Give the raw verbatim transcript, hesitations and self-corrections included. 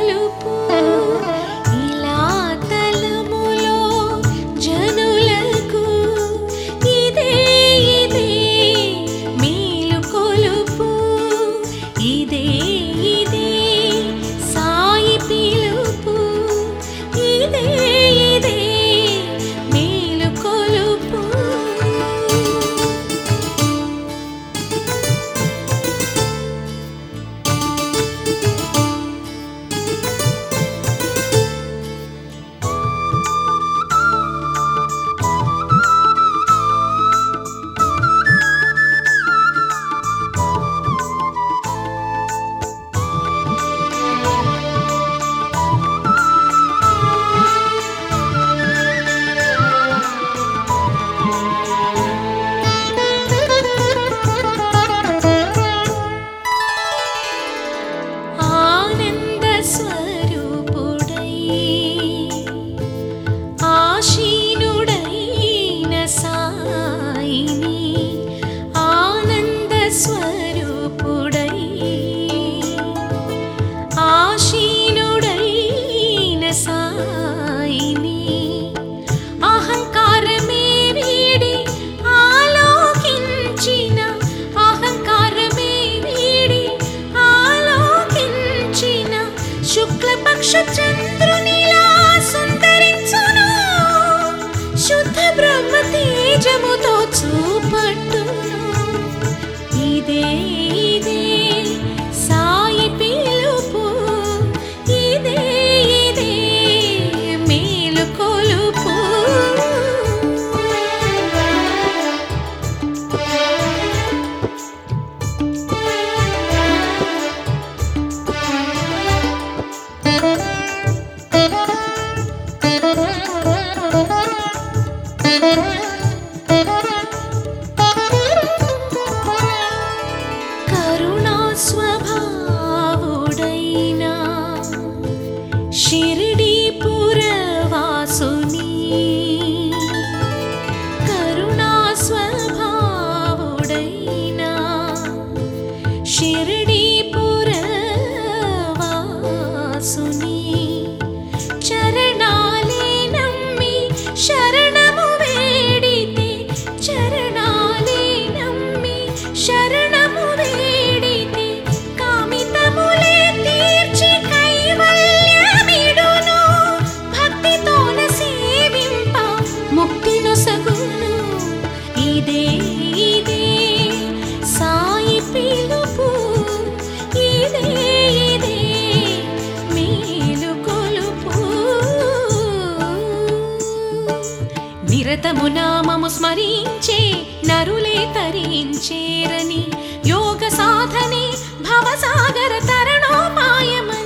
కొలుపు ఇలా తలములో జనులకు ఇదే ఇదే మేలు కొలుపు ఇదే ఇదే సాయి పిలుపు ఇదే ఇదే మేలు కొలుపు శుక్లపక్ష చంద్రునిలా సుందరించును శుద్ధ బ్రహ్మ తేజముతో చూపట్టును ఇదే ఇదే సాయి పిలుపు ఇదే ఇదే మేలు కొలుపు కరుణా స్వభావుడైనా షిరిడి పురవాసుని కరుణా స్వభావుడైనా షిరిడి పురవాసుని చరణాలే నమ్మి శరణము వేడితే చరణాలే నమ్మి శరణము వేడితే కామితములే తీర్చి కైవల్యమిడును భక్తితోన సేవింప ముక్తినొసగును ఇదే ఇదే సాయి పిలుపు ఇదే ఇదే మేలు కొలుపు నిరతము నామము స్మరించే నరులే తరించేరని యోగ సాధనే భవసాగర తరణోపాయమని